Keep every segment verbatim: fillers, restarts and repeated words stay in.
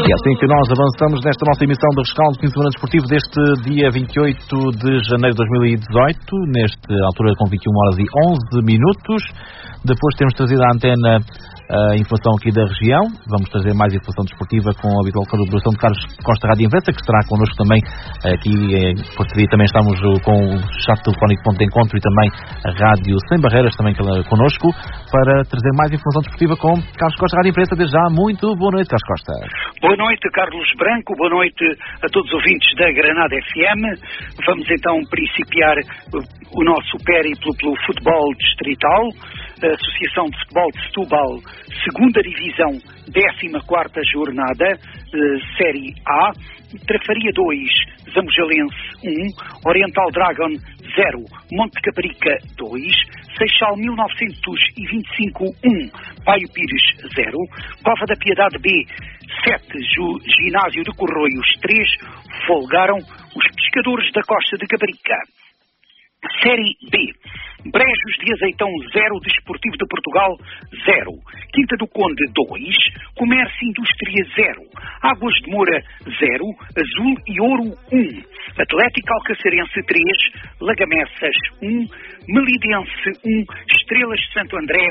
E é assim que nós avançamos nesta nossa emissão do Rescaldo de Fim de Semana Desportivo deste dia vinte e oito de janeiro de dois mil e dezoito, nesta altura com vinte e uma horas e onze minutos. Depois temos trazido à antena a informação aqui da região. Vamos trazer mais informação desportiva com a habitual colaboração de Carlos Costa, Rádio Imprensa, que estará connosco também aqui em Portugal. Também estamos com o chat telefónico Ponto de Encontro e também a Rádio Sem Barreiras também connosco para trazer mais informação desportiva com Carlos Costa, Rádio Imprensa. Desde já, muito boa noite, Carlos Costa. Boa noite, Carlos Branco. Boa noite a todos os ouvintes da Granada F M. Vamos então principiar o nosso périplo pelo futebol distrital. A Associação de Futebol de Setúbal, segunda Divisão, décima quarta jornada, eh, Série A, Trafaria dois, Zambujalense um, Oriental Dragon zero, Monte Caparica dois, Seixal mil novecentos e vinte e cinco um, Paio Pires zero, Cova da Piedade B sete, Ginásio de Corroios três, folgaram os pescadores da Costa de Caparica. Série B, Brejos de Azeitão zero, Desportivo de Portugal zero, Quinta do Conde dois, Comércio e Indústria zero, Águas de Moura zero, Azul e Ouro um, Atlético Alcacerense três, Lagamessas um, Melidense um, Estrelas de Santo André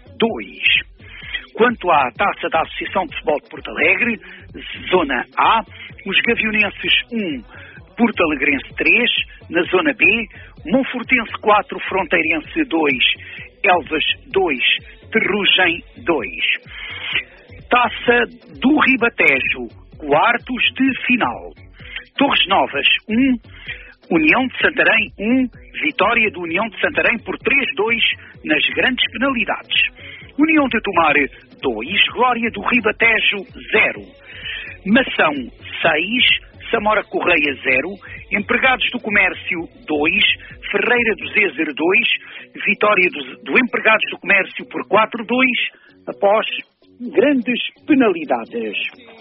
dois. Quanto à taça da Associação de Futebol de Porto Alegre, Zona A, os Gavionenses um, Porto Alegrense três, na Zona B, Monfortense quatro, Fronteirense dois, Elvas dois, Terrugem dois. Taça do Ribatejo, quartos de final. Torres Novas um, União de Santarém um, vitória do União de Santarém por três dois nas grandes penalidades. União de Tomar dois, Glória do Ribatejo zero. Mação seis, Samora Correia zero, Empregados do Comércio dois, Ferreira do Zézer dois, vitória do, do Empregados do Comércio por quatro dois, após grandes penalidades.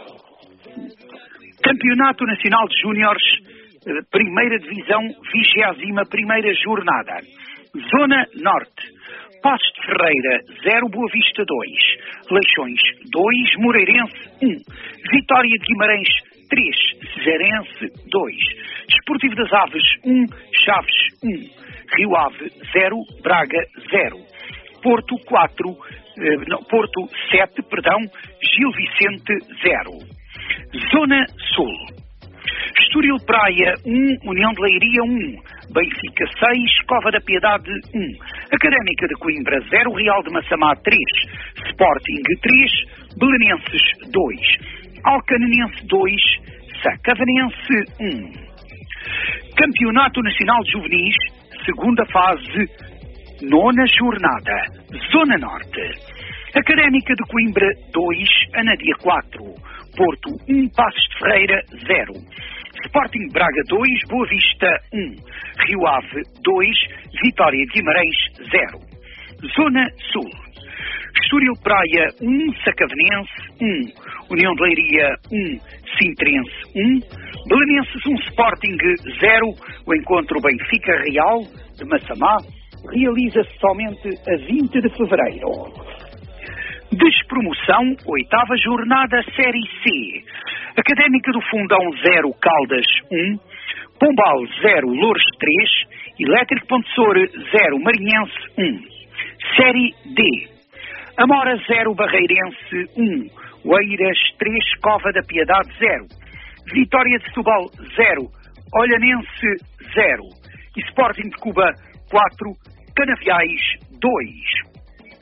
Campeonato Nacional de Júniores, Primeira Divisão, vigésima primeira jornada. Zona Norte, Passos de Ferreira zero, Boa Vista dois, Leixões dois, Moreirense um, Vitória de Guimarães três, Cesarense dois, Desportivo das Aves um, Chaves um, Rio Ave zero, Braga zero, Porto quatro, eh, não, Porto sete, perdão, Gil Vicente zero. Zona Sul, Estoril Praia um, União de Leiria um, Benfica seis, Cova da Piedade um, Académica de Coimbra zero, Real de Massamá três, Sporting três, Belenenses dois, Alcanenense dois, Sacavenense um. Campeonato Nacional de Juvenis, segunda fase, nona jornada, Zona Norte. Académica de Coimbra dois, Anadia quatro, Porto um, Passos de Ferreira zero, Sporting Braga dois, Boa Vista um, Rio Ave dois, Vitória de Guimarães zero. Zona Sul, Estoril Praia um, Sacavenense um, União de Leiria um, Sintrense um, Belenenses um, Sporting zero. O encontro Benfica Real de Massamá realiza-se somente a vinte de fevereiro. Despromoção, oitava jornada, Série C. Académica do Fundão zero, Caldas um, Pombal zero, Loures três, Elétrico Pontessor zero, Marinhense um. Série D, Amora zero, Barreirense um, Oeiras três, Cova da Piedade zero, Vitória de Setúbal zero, Olhanense zero, Sporting de Cuba quatro, Canaviais dois.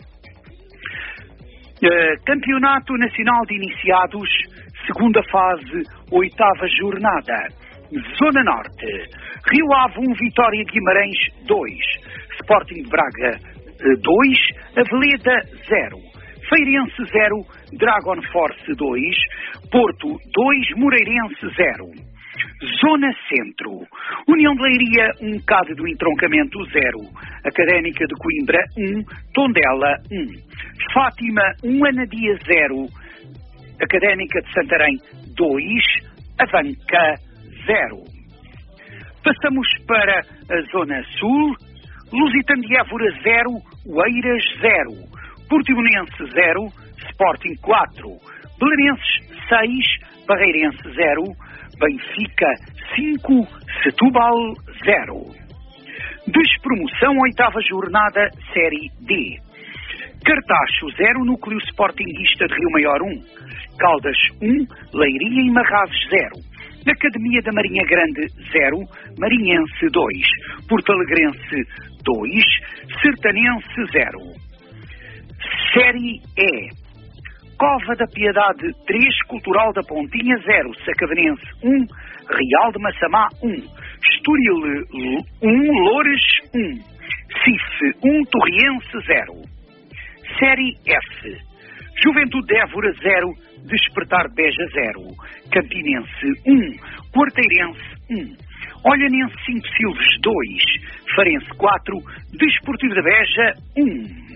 Uh, Campeonato Nacional de Iniciados, segunda fase, oitava jornada, Zona Norte, Rio Ave um, Vitória de Guimarães dois, Sporting de Braga dois, Aveleda zero, Feirense zero, Dragon Force dois, Porto dois, Moreirense zero. Zona Centro, União de Leiria um, Cade do Entroncamento zero, Académica de Coimbra um, Tondela um, Fátima um, Anadia zero, Académica de Santarém dois, Avanca zero. Passamos para a Zona Sul, Lusitano de Évora zero, Oeiras zero, Portimonense zero, Sporting quatro, Belenenses seis, Barreirense zero, Benfica cinco, Setúbal zero. Despromoção, oitava jornada, Série D. Cartacho zero, Núcleo Sportinguista de Rio Maior um, Caldas um, Leiria e Marrazes zero. Academia da Marinha Grande zero, Marinhense dois, Portalegrense dois, Sertanense zero. Série E. Cova da Piedade três, Cultural da Pontinha zero, Sacaveirense um, Real de Massamá um, Estoril um, Loures um, Cif um, Torriense zero. Série F. Juventude de Évora zero, Despertar de Beja zero, Campinense um, Quarteirense um, Olhanense cinco Silves dois, Farense quatro, Desportivo da Beja um.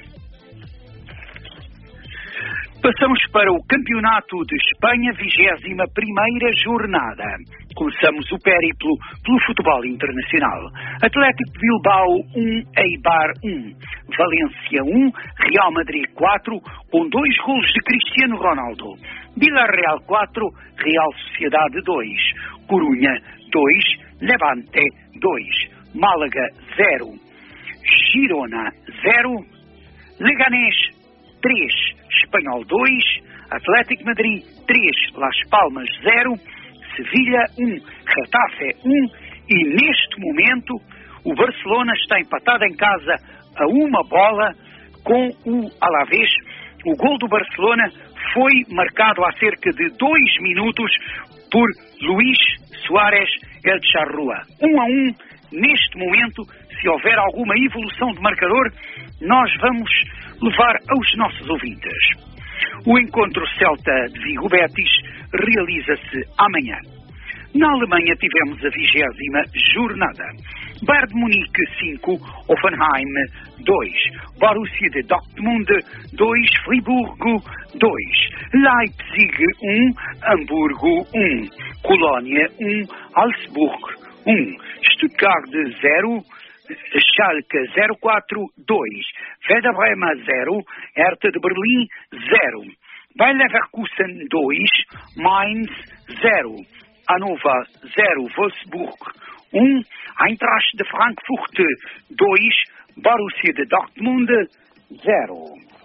Passamos para o Campeonato de Espanha, vigésima primeira jornada. Começamos o périplo pelo futebol internacional. Atlético de Bilbao um, Eibar um, Valência um, Real Madrid quatro, com dois golos de Cristiano Ronaldo. Villarreal quatro, Real Sociedade dois, Corunha dois, Levante dois, Málaga zero, Girona zero, Leganés três, Espanhol dois, Atlético de Madrid três, Las Palmas zero, Sevilha um, Getafe um e neste momento o Barcelona está empatado em casa a uma bola com o Alavés. O gol do Barcelona foi marcado há cerca de dois minutos por Luís Suárez El Charrúa. Um a um, neste momento, se houver alguma evolução de marcador, nós vamos levar aos nossos ouvintes. O encontro Celta de Vigo-Betis realiza-se amanhã. Na Alemanha tivemos a vigésima jornada. Bayern de Munique cinco, Hoffenheim dois, Borussia de Dortmund dois, Friburgo dois, Leipzig um, Hamburgo um, Colónia um, Augsburg um, Stuttgart zero, Schalke zero quatro dois, Werder Bremen zero, Hertha de Berlim zero, Bayer Leverkusen dois, Mainz zero, Hannover zero, Wolfsburg um, Eintracht de Frankfurt dois, Borussia de Dortmund zero.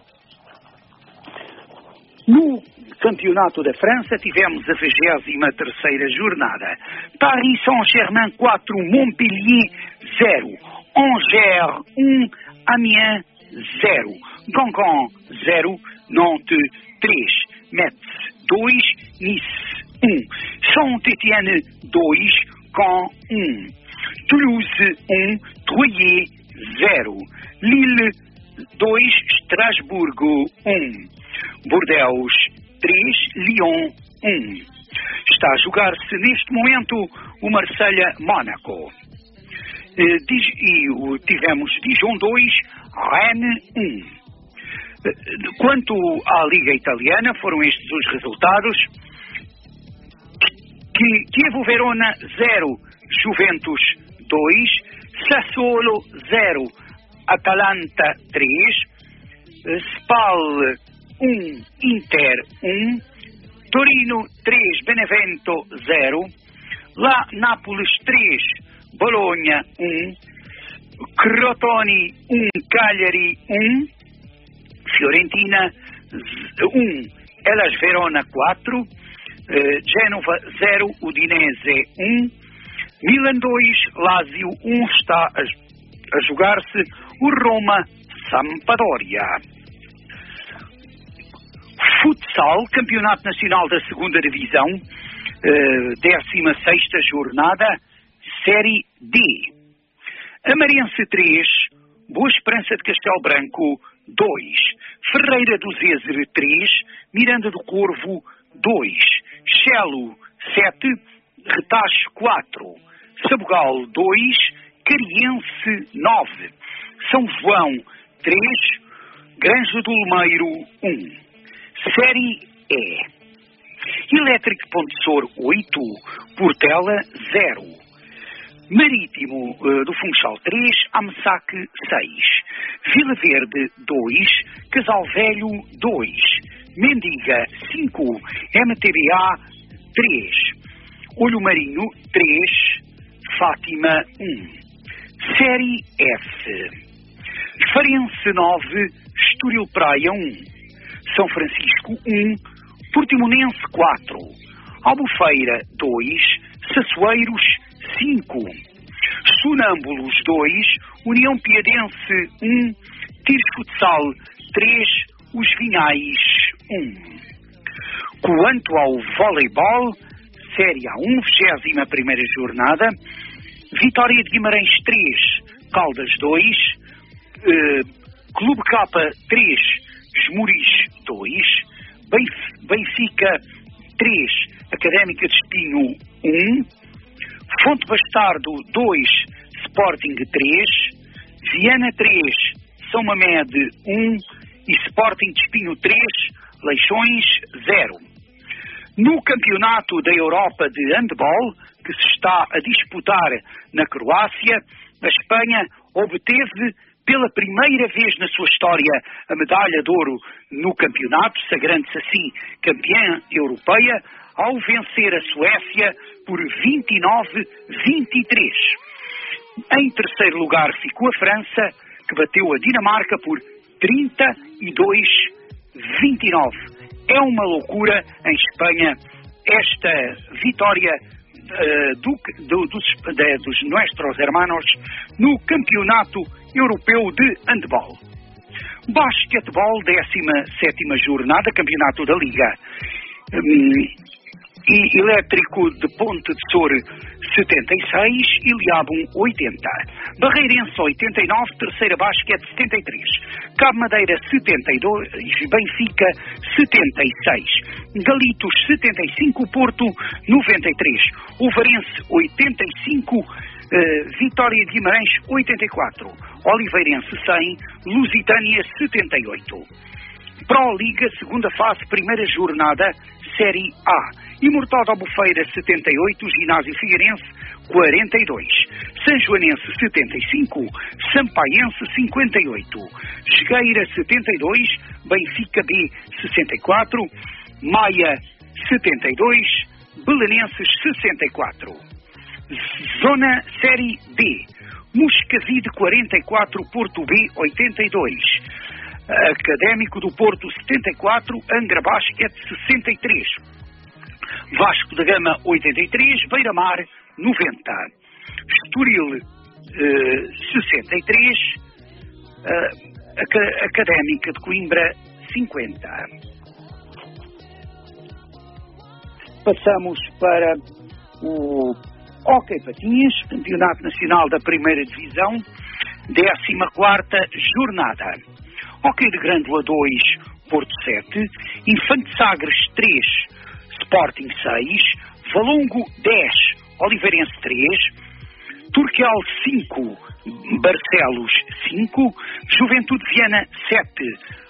No Campeonato da França tivemos a vigésima terceira jornada. Paris Saint-Germain quatro, Montpellier zero, Angers um, Amiens zero, Guingamp zero, Nantes três, Metz dois, Nice um, Saint-Étienne dois, Caen um, Toulouse um, Troyes zero, Lille dois, Estrasburgo um, Bordeaux três, Lyon um. Está a jogar-se neste momento o Marselha-Mónaco. E tivemos Dijon dois, Rennes um. Quanto à Liga Italiana, foram estes os resultados. Chievo Verona zero, Juventus dois, Sassuolo zero, Atalanta três, Spal um, Inter um, Torino três, Benevento zero, La Nápoles três, Bologna um, Crotone um, Cagliari um, Fiorentina um, Hellas Verona quatro, eh, Génova zero, Udinese um, Milan dois, Lazio um. Está a, a jogar-se o Roma Sampdoria. Futsal, Campeonato Nacional da Segunda Divisão, eh, décima sexta jornada, Série D. Amarense três, Boa Esperança de Castelo Branco dois, Ferreira do Zézer três, Miranda do Corvo dois, Chelo sete, Retache quatro, Sabugal dois, Cariense nove, São João três, Granja do Lumeiro um. Série E. Elétrico Pontessor oito, Portela zero, Marítimo uh, do Funchal três, Amesaque seis, Vila Verde dois, Casal Velho dois, Mendiga cinco, M T B A três. Olho Marinho, três. Fátima, um. Série F. Farense, nove. Estoril Praia, um. São Francisco, um. Portimonense, quatro. Albufeira, dois. Sassueiros, cinco. Sonâmbulos, dois. União Piadense, um. Tires Futsal, três. Os Vinhais, um. Quanto ao voleibol, Série A um, vigésima primeira jornada, Vitória de Guimarães, três. Caldas, dois. Uh, Clube K, três. Esmoriz, dois. Benfica, três. Académica de Espinho, um. Fonte Bastardo, dois. Sporting, três. Viana, três. São Mamede, um. E Sporting de Espinho, três. Leixões, zero. No Campeonato da Europa de Handball, que se está a disputar na Croácia, a Espanha obteve pela primeira vez na sua história a medalha de ouro no campeonato, sagrando-se assim campeã europeia, ao vencer a Suécia por vinte e nove a vinte e três. Em terceiro lugar ficou a França, que bateu a Dinamarca por trinta e dois a vinte e nove. É uma loucura em Espanha esta vitória uh, do, do, dos, de, dos nossos hermanos no Campeonato Europeu de Handball. Basquetebol, décima sétima jornada, Campeonato da Liga. Um, e Elétrico de Ponte de Sor, setenta e seis, Iliabum, oitenta. Barreirense, oitenta e nove, Terceira Basquete, setenta e três. Cabo Madeira, setenta e dois, Benfica, setenta e seis. Galitos, setenta e cinco, Porto, noventa e três. Ovarense, oitenta e cinco, uh, Vitória de Guimarães, oitenta e quatro. Oliveirense, cem, Lusitânia, setenta e oito. Pro Liga, segunda fase, primeira jornada, Série A. Imortal da Albufeira, setenta e oito, Ginásio Figueirense, quarenta e dois. Sanjoanense, setenta e cinco, Sampaiense, cinquenta e oito. Chegueira, setenta e dois, Benfica B, sessenta e quatro, Maia, setenta e dois, Belenenses, sessenta e quatro. Zona Série B. Moscavide, quarenta e quatro, Porto B, oitenta e dois. Académico do Porto, setenta e quatro, Angra Basket, sessenta e três. Vasco da Gama, oitenta e três, Beira-Mar, noventa. Estoril, eh, sessenta e três, eh, Ac- Académica de Coimbra, cinquenta. Passamos para o Hóquei Patins, Campeonato Nacional da Primeira Divisão, décima quarta jornada. Hóquei de Grândola, dois, Porto, sete. Infante Sagres, três, Sporting, seis. Valongo, dez, Oliveirense, três. Turquial, cinco, Barcelos, cinco. Juventude Viana, sete.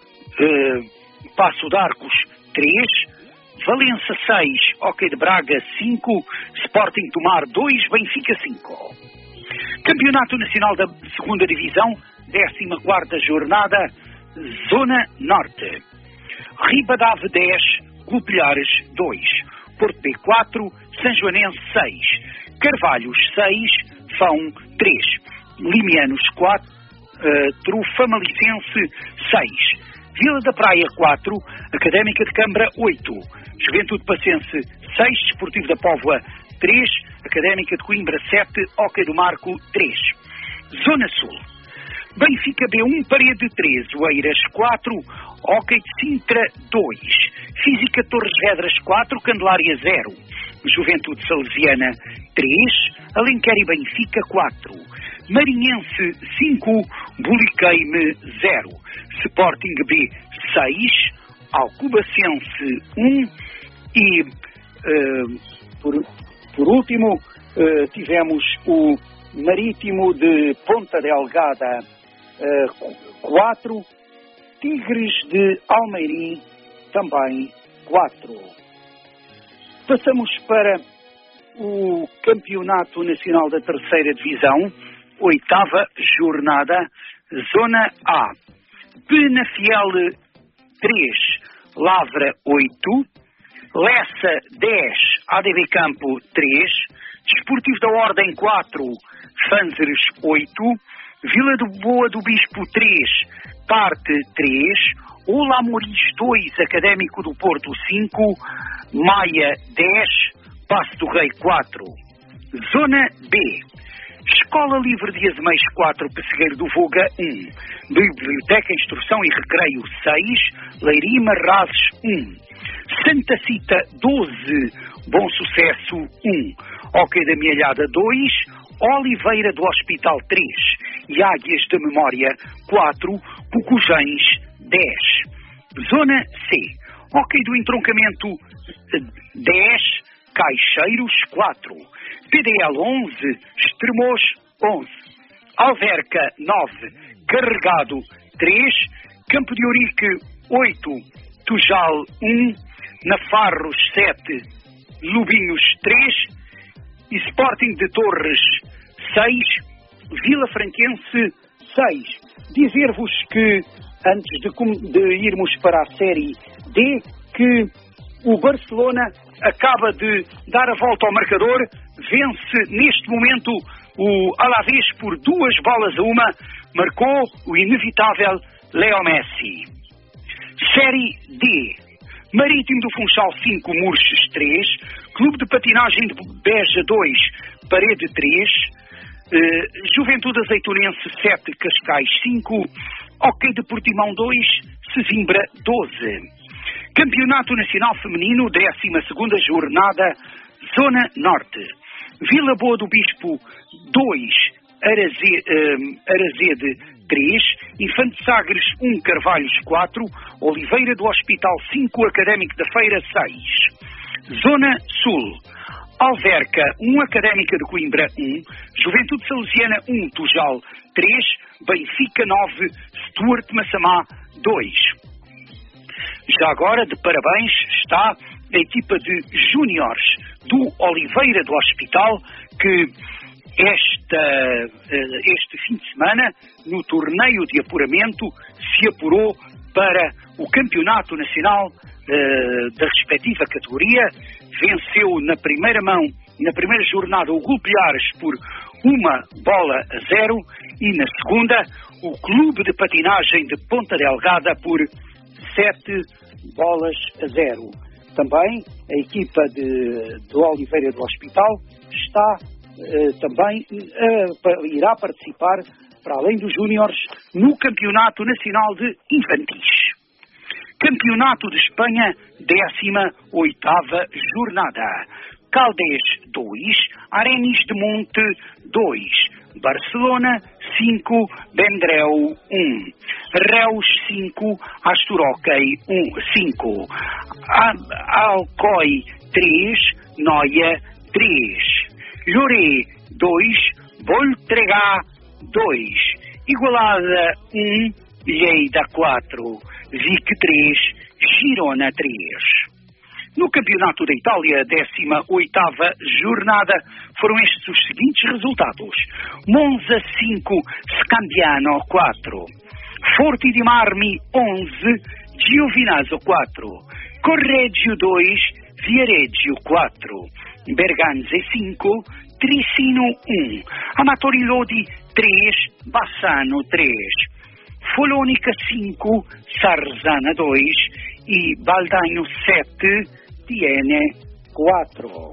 Uh, Passo de Arcos, três. Valença, seis. Hóquei de Braga, cinco. Sporting Tomar, dois. Benfica, cinco. Campeonato Nacional da Segunda Divisão, décima quarta jornada, Zona Norte. Ribadave, dez. Copilhares, dois. Porto B, quatro. Sanjoanense, seis. Carvalhos, seis. Fão, três. Limianos, quatro. Uh, Famalicense, seis. Vila da Praia, quatro. Académica de Câmara, oito. Juventude Pacense, seis. Desportivo da Póvoa, três. Académica de Coimbra, sete. Hóquei do Marco, três. Zona Sul. Benfica B um, Parede, três. Oeiras, quatro. Hóquei de Sintra, dois. Física Torres Vedras, quatro. Candelária, zero. Juventude Salesiana, três. Alenquer e Benfica, quatro. Marinhense, cinco. Buliqueime, zero. Sporting B, seis. Alcobacense, um. E, uh, por, por último, uh, tivemos o Marítimo de Ponta Delgada, uh, quatro. Tigres de Almeirim, também quatro. Passamos para o Campeonato Nacional da Terceira Divisão, oitava jornada, Zona A. Penafiel, três. Lavra, oito. Lessa, dez. A D B Campo três, Desportivo da Ordem quatro, Fanzeres oito, Vila do Boa do Bispo três, Parte três, Ola Amoris dois, Académico do Porto cinco, Maia dez, Passo do Rei quatro. Zona B, Escola Livre de Azeméis quatro, Pessegueiro do Voga um, Biblioteca, Instrução e Recreio seis, Leiria Marrazes um, Santa Cita doze, Bom Sucesso um, Hóquei da Mielhada dois, Oliveira do Hospital três e Águias da Memória quatro, Cucujães dez. Zona C, Hóquei do Entroncamento dez, Caixeiros quatro, P D L onze, Estremoz onze, Alverca nove, Carregado três, Campo de Ourique oito, Tujal um, Nafarros sete, Lubinhos três, Sporting de Torres seis, Vila Franquense seis. Dizer-vos que, antes de, de irmos para a Série D, que o Barcelona acaba de dar a volta ao marcador, vence neste momento o Alavés por duas bolas a uma, marcou o inevitável Leo Messi. Série D, Marítimo do Funchal cinco, Murches três, Clube de Patinagem de Beja dois, Parede três, eh, Juventude Azeitonense sete, Cascais cinco, Hóquei de Portimão dois, Sesimbra doze. Campeonato Nacional Feminino, décima segunda jornada, Zona Norte. Vila Boa do Bispo dois, Araze, eh, Arazede três, Infante Sagres um, Carvalhos quatro, Oliveira do Hospital cinco, Académico da Feira seis. Zona Sul, Alverca um, Académica de Coimbra um, Juventude Salesiana um, Tujal três, Benfica nove, Stuart Massamá dois. Já agora, de parabéns, está a equipa de júniores do Oliveira do Hospital, que esta, este fim de semana, no torneio de apuramento, se apurou para o Campeonato Nacional uh, da respectiva categoria, venceu na primeira mão, na primeira jornada, o Golpeares por uma bola a zero e na segunda, o Clube de Patinagem de Ponta Delgada por sete bolas a zero. Também a equipa de, de Oliveira do Hospital está eh, também eh, irá participar, para além dos júniores, no Campeonato Nacional de Infantis. Campeonato de Espanha, décima oitava jornada. Caldés dois, Arenis de Monte dois, Barcelona cinco, Vendrell um, Reus cinco, Asturokei cinco, Alcoi três, Noia três, Lloré dois, Voltregá dois, Igualada um, Lleida quatro, Vic três, Girona três. No Campeonato da Itália, décima oitava jornada, foram estes os seguintes resultados. Monza cinco, Scandiano quatro, Forti di Marmi onze, Giovinazzo quatro, Correggio dois, Viareggio quatro, Berganze cinco, Tricino um, Amatori Lodi três, Bassano três, Folonica cinco, Sarzana dois e Baldaino sete, Tiene quatro.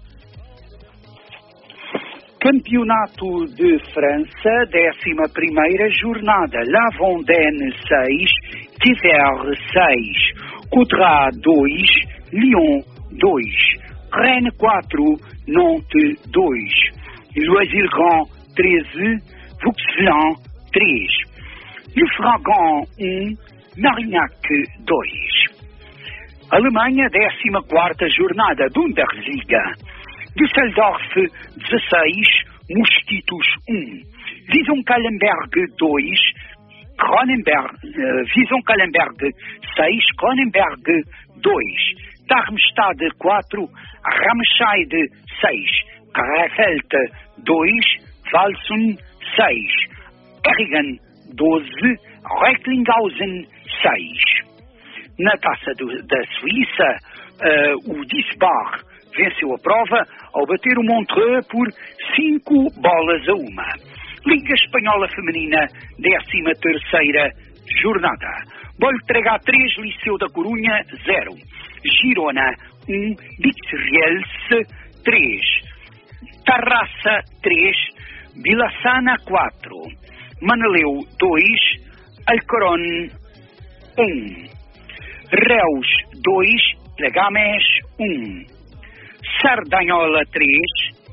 Campeonato de França, décima primeira jornada. La Vendée seis, Tivers seis, Coudray dois, Lyon dois, Rennes quatro, Nantes dois, Loisir-Grand treze, Vauxhall três, Le Fragan um, Marignac dois. Alemanha, décima quarta jornada, Bundesliga. Düsseldorf dezesseis, Mosquitos um, Wieson-Kallenberg dois, Cronenberg, uh, Wieson-Kallenberg seis, Cronenberg dois, Darmstadt quatro, Ramscheid seis, Krefeld dois, Walsum seis, Erringen doze, Recklinghausen seis. Na taça do, da Suíça, uh, o Diesbach venceu a prova ao bater o Montreux por cinco bolas a uma. Liga Espanhola Feminina, décima terceira jornada. Boltrega três, Liceu da Corunha zero. Girona um, Bixriels três. Tarrasa três, Vilassana quatro. Manaleu dois, Alcorcón um. Reus dois, Legames um. Sardanhola três,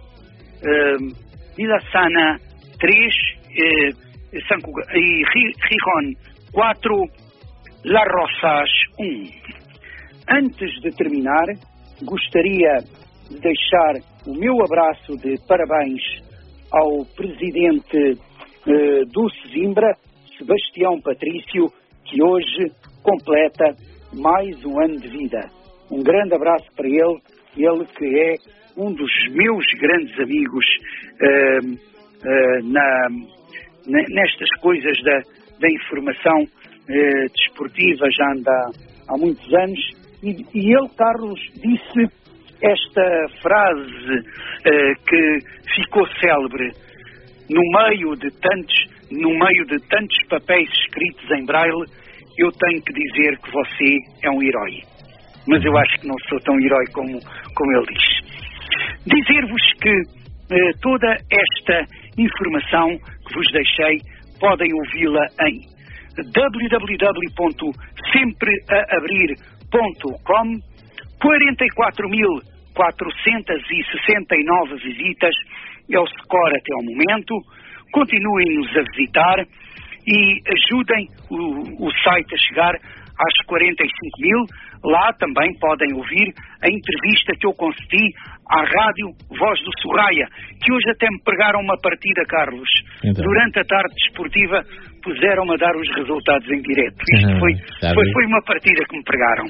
uh, Vilassana três, uh, Sanco, e Gijón quatro, La Rosas um. Antes de terminar, gostaria de deixar o meu abraço de parabéns ao presidente uh, do Sesimbra, Sebastião Patrício, que hoje completa mais um ano de vida. Um grande abraço para ele, ele que é um dos meus grandes amigos uh, uh, na, nestas coisas da, da informação uh, desportiva, já anda há, há muitos anos, e, e ele, Carlos, disse esta frase uh, que ficou célebre: no meio de tantos no meio de tantos papéis escritos em braille, eu tenho que dizer que você é um herói. Mas eu acho que não sou tão herói como, como ele diz. Dizer-vos que eh, toda esta informação que vos deixei podem ouvi-la em w w w ponto sempre a abrir ponto com. quarenta e quatro mil quatrocentas e sessenta e nove visitas é o score até ao momento. Continuem-nos a visitar e ajudem o, o site a chegar às quarenta e cinco mil. Lá também podem ouvir a entrevista que eu concedi à rádio Voz do Sorraia, que hoje até me pregaram uma partida, Carlos. Então, durante a tarde desportiva puseram-me a dar os resultados em direto. Isto foi, foi, foi uma partida que me pregaram.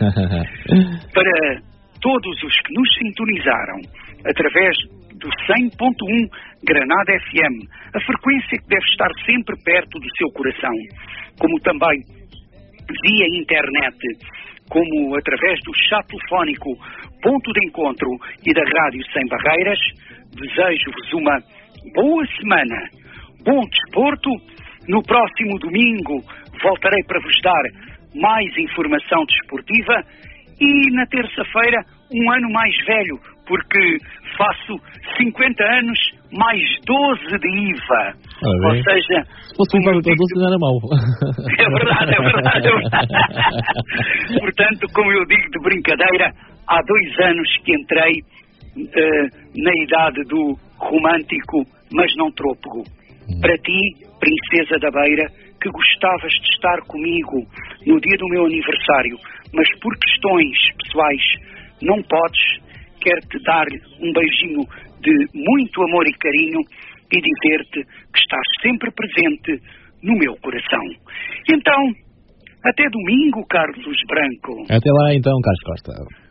Para todos os que nos sintonizaram através do cem ponto um Granada F M, a frequência que deve estar sempre perto do seu coração, como também via internet, como através do chat telefónico Ponto de Encontro e da Rádio Sem Barreiras, desejo-vos uma boa semana, bom desporto. No próximo domingo voltarei para vos dar mais informação desportiva e na terça-feira um ano mais velho, porque faço cinquenta anos mais doze de I V A. Ah, ou seja... O cinquenta doze não era mau. É verdade, é verdade, é verdade. Portanto, como eu digo de brincadeira, há dois anos que entrei uh, na idade do romântico, mas não trôpego. Hum. Para ti, princesa da Beira, que gostavas de estar comigo no dia do meu aniversário, mas por questões pessoais não podes, quero-te dar um beijinho de muito amor e carinho e dizer-te que estás sempre presente no meu coração. Então, até domingo, Carlos Branco. Até lá então, Carlos Costa.